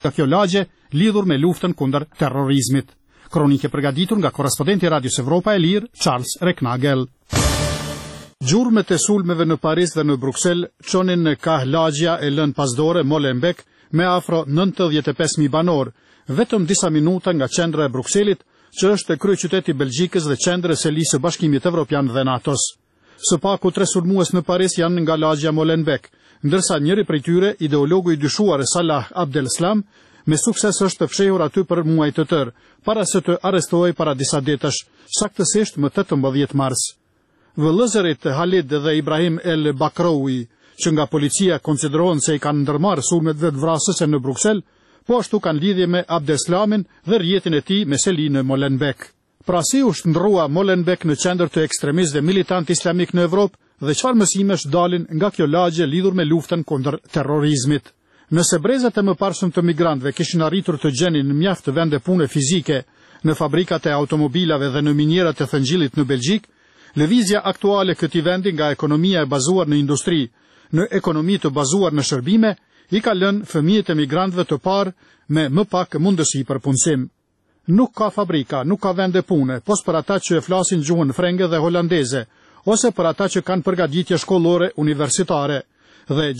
nga kjo lagje lidhur me luftën kundër terrorizmit. Kronike përgatitur nga korrespondenti Radios Evropa e Lirë, Charles Reknagel. Gjurmët e sulmeve në Paris dhe në Bruksel çonin në kah lagja e lënë pasdore Molenbeek me afro 95.000 banor, vetëm disa minuta nga qendra e Brukselit, që është kryeqyteti i Belgjikës dhe qendër e selisë së Bashkimit Evropian dhe NATO-s. Së paku 3 sulmues në Paris janë nga lagja Molenbeek, ndërsa njëri prej tyre, ideologu i dyshuar Salah Abdeslam, me sukses është fshehur aty për muaj të tërë, para se të arrestohej para disa ditësh, saktësisht më 18 mars. Vëllëzërit Halid dhe Ibrahim El Bakroui, që nga policia konsiderohen se i kanë ndërmarrë sulmet vetvrasëse në Bruksel, po ashtu kanë lidhje me Abdeslamin dhe rrjetin e tij me seli në Molenbeek. Pra si u shndrrua Molenbeek në qendër të ekstremistëve militant islamik në Evropë dhe çfarë mësimesh dalin nga kjo lagje lidhur me luftën kundër terrorizmit? Nëse brezat e mëparshëm të migrantëve kishin arritur të gjenin mjaft vende pune fizike në fabrikat e automobilave dhe në minierat e thëngjillit në Belgjik, lëvizja aktuale këtij vendi nga ekonomia e bazuar në industri në ekonomi të bazuar në shërbime i ka lënë fëmijët e migrantëve të parë me më pak mundësi për punësim. Nuk ka fabrika, nuk ka vende pune, pos për ata që e flasin gjuhën frenge dhe holandeze, ose për ata që kanë përgatitje shkollore universitare, dhe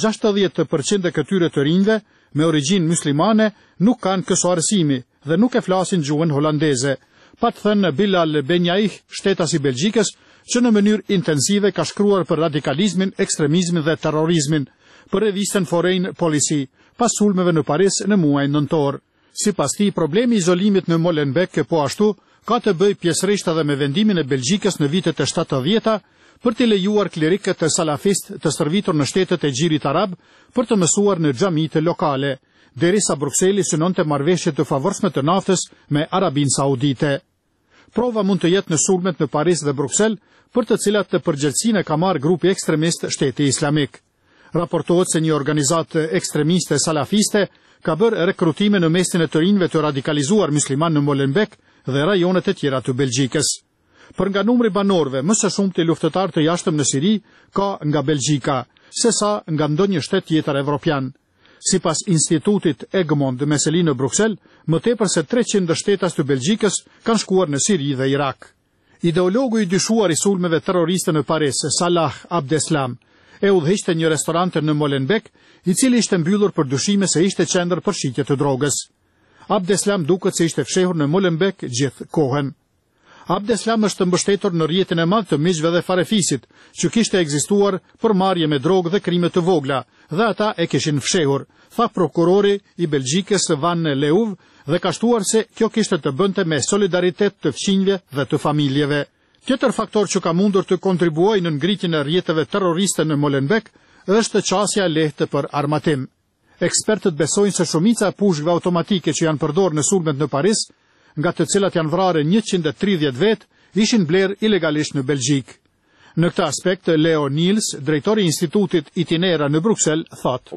60% e këtyre të rinjve me origjinë muslimane nuk kanë këso arsimi dhe nuk e flasin gjuhën holandeze, pa të thënë Bilal Benjaih, shtetas i Belgjikës, që në mënyrë intensive ka shkruar për radikalizmin, ekstremizmin dhe terrorizmin për revistën Foreign Policy, pas sulmeve në Paris në muajin nëntor. Sipas tij, problemi i izolimit në Molenbeek po ashtu ka të bëjë pjesërisht edhe me vendimin e Belgjikës në vitet e 70-ta për të lejuar klerikët e salafist të stërvitur në shtetet e Gjirit Arab për të mësuar në xhamitë lokale, derisa Brukseli synonte marrëveshje të favorshme të naftës me Arabinë Saudite. Prova mund të jetë në sulmet në Paris dhe Bruksel, për të cilat të përgjegjësinë ka marrë grupi ekstremist Shteti Islamik. Raportohet se një organizatë ekstremiste salafiste ka bërë rekrutime në mesin e të rinjve të radikalizuar musliman në Molenbeek dhe rajonet e tjera të Belgjikës. Për nga numri banorëve, më së shumti luftëtar të jashtëm në Siri ka nga Belgjika, sesa nga ndonjë shtet tjetër evropian. Sipas institutit Egmont me seli në Bruksel, më tepër se 300 shtetas të Belgjikës kanë shkuar në Siri dhe Irak. Ideologu i dyshuar i sulmeve terroriste në Paris, Salah Abdeslam, e udhëhiqte një restorant në Molenbeek, i cili ishte mbyllur për dyshime se ishte qendër për shitje të drogës. Abdeslam duket se ishte fshehur në Molenbeek gjithë kohën. Abdeslam është mbështetur në rrjetin e madh të miqve dhe farefisit, që kishte ekzistuar për marrje me drogë dhe krime të vogla, dhe ata e kishin fshehur, tha prokurori i Belgjikës Van Leuve, dhe ka shtuar se kjo kishte të bënte me solidaritet të fqinjve dhe të familjeve. Tjetër faktor që ka mundur të kontribuojë në ngritjen e rrjeteve terroriste në Molenbeek është qasja e lehtë për armatim. Ekspertët besojnë se shumica e pushkëve automatike që janë përdorur në sulmet në Paris, nga të cilat janë vrarë 130 vet, ishin blerë ilegalisht në Belgjik. Në këtë aspekt, Leo Niels, drejtori i Institutit Itinera në Bruksel, thotë: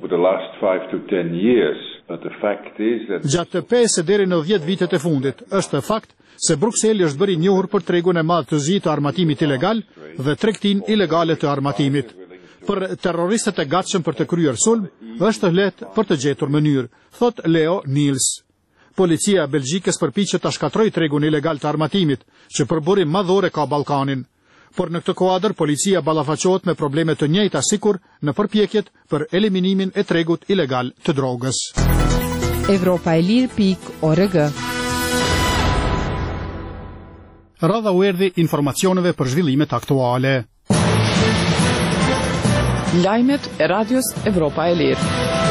Gjatë 5 deri në 10 vitet e fundit, është fakt se Brukseli është bërë i njohur për tregun e madh të zi të armatimit ilegal dhe tregtinë ilegale të armatimit. Për terroristët e gatshëm për të kryer sulm, është lehtë për të gjetur mënyrë, thot Leo Niels. Policia e Belgjikës përpiqet ta shkatërrojë tregun ilegal të armatimit, që për burim madhore ka Ballkanin. Por në këtë kuadër, policia ballafaqohet me probleme të njëjta sikur në përpjekjet për eliminimin e tregut ilegal të drogës. Evropaelir.org. Radha u erdhi informacioneve për zhvillimet aktuale. Lajmet e Radios Evropa e Lirë.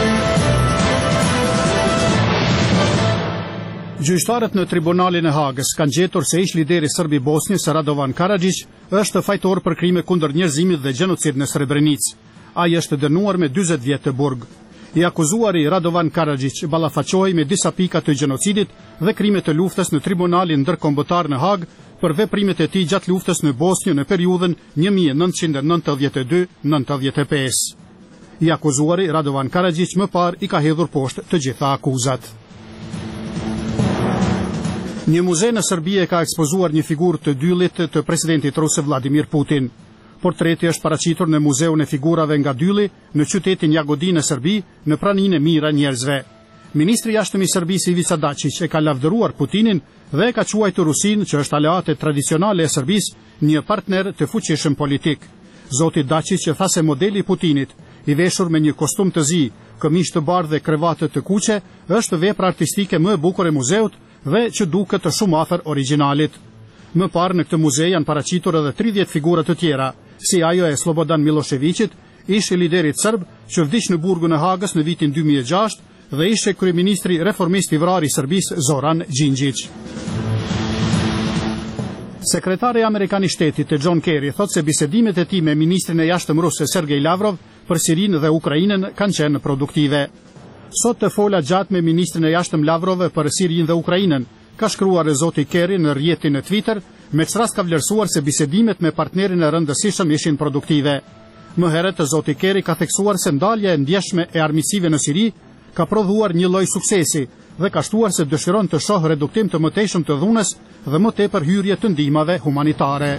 Gjyqtarët në tribunalin e Hagës kanë gjetur se ish lideri serb i Bosnjës Radovan Karadžić është fajtor për krime kundër njerëzimit dhe gjenocid në Srebrenicë. Ai është dënuar me 40 vjet të burg. I akuzuari Radovan Karadžić ballafaqohej me disa pika të gjenocidit dhe krime të luftës në tribunalin ndërkombëtar në Hagë për veprimet e tij gjatë luftës në Bosnjë në periudhën 1992-95. I akuzuari Radovan Karadžić më parë i ka hedhur poshtë të gjitha akuzat. Një muze në Serbi ka ekspozuar një figurë të dyllit të presidentit rus Vladimir Putin. Portreti është paraqitur në Muzeun e Figurave nga dylli në qytetin Jagodin në Serbi, në praninë e Mira njerëzve. Ministri i jashtëm i Serbisë Ivica Dačić e ka lavdëruar Putinin dhe ka quajtur Rusinë, që është aleate tradicionale e Serbisë, një partner të fuqishëm politik. Zoti Dačić tha se modeli i Putinit, i veshur me një kostum të zi, këmish të bardhë dhe krevatë të kuqe, është vepra artistike më e bukur e muzeut dhe që duket të shumë afër originalit. Më parë në këtë muze janë paraqitur edhe 30 figura të tjera, si ajo e Slobodan Miloševićit, ish liderit serb që vdiq në burgun e Hagës në vitin 2006 dhe ishe kryeministri reformist i vrarë i Serbisë Zoran Đinđić. Sekretari amerikan i shtetit e John Kerry thot se bisedimet e tij me ministrin e jashtëm rus Sergej Lavrov për Sirinë dhe Ukrainën kanë qenë produktive. Sot të fola gjatë me ministrin e jashtëm Lavrov për Sirinë dhe Ukrainën, ka shkruar zoti Kerry në rrjetin e Twitter, me çfarë ka vlerësuar se bisedimet me partnerin e rëndësishëm ishin produktive. Më herët zoti Kerry ka theksuar se ndalja e ndjeshme e armiqësive në Siri ka prodhuar një lloj suksesi dhe ka shtuar se dëshiron të shohë reduktim të mëtejshëm të dhunës dhe më tepër hyrje të ndihmave humanitare.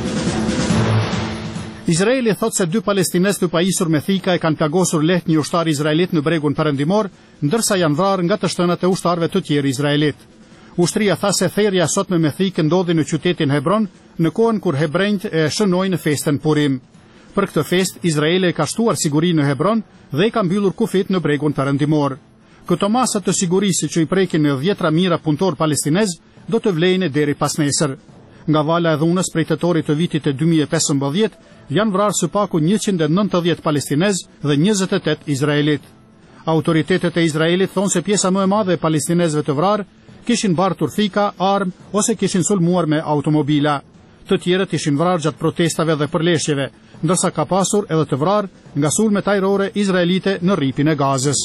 Izraeli thot se 2 palestinez të pajisur me thika e kanë plagosur lehtë një ushtar izraelit në bregun perëndimor, ndërsa janë vrarë nga të shtënat e ushtarëve të tjerë izraelit. Ushtria tha se therrja sot me thikë ndodhi në qytetin Hebron, në kohën kur hebrejt e shënojnë festën Purim. Për këtë fest, Izraeli ka shtuar siguri në Hebron dhe ka mbyllur kufit në bregun perëndimor. Këto masa të sigurisë që i prekin me 10 mijëra punëtor palestinez do të vlejnë deri pas nesër. Nga vala e dhunës prej tetorit të vitit e 2015 janë vrarë së paku 190 palestinez dhe 28 izraelit. Autoritetet e Izraelit thonë se pjesa më e madhe e palestinezëve të vrarë kishin bartur thika, armë ose kishin sulmuar me automobila. Të tjerët ishin vrarë gjatë protestave dhe përleshjeve, ndërsa ka pasur edhe të vrarë nga sulmet ajrore izraelite në rripin e Gazës.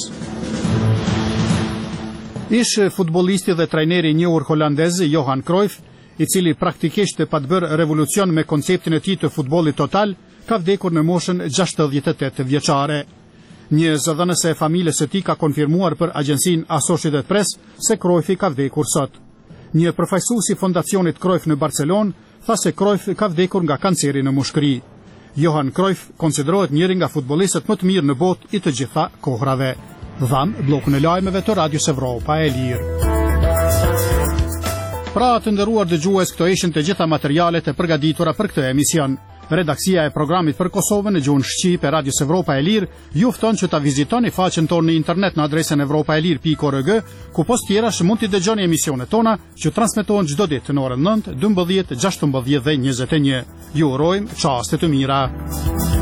Ish futbollisti dhe trajneri i njohur holandez Johan Cruyff, i cili praktikisht pa të bërë revolucion me konceptin e tij të futbollit total, ka vdekur në moshën 68 vjeçare. Një zëdhënëse e familjes së tij ka konfirmuar për agjencinë Associated Press se Cruyffi ka vdekur sot. Një përfaqësues i fondacionit Cruyff në Barcelonë tha se Cruyff ka vdekur nga kanceri në mushkëri. Johan Cruyff konsiderohet njëri nga futbollistët më të mirë në botë i të gjitha kohrave. Dham bllokun e lajmeve të Radios Evropa e Lirë. Pra të nderuar dëgjues, këto ishin të gjitha materialet e përgatitura për këtë emision. Redaksia e programit për Kosovën në gjuhën shqip e Radios Evropa e Lirë ju fton që ta vizitoni faqen tonë në internet në adresën evropaelir.org, ku post tjerash mund t'i dëgjoni emisionet tona që transmetohen çdo ditë në orën 9, 12, 16 dhe 21. Ju urojmë çaste të mira.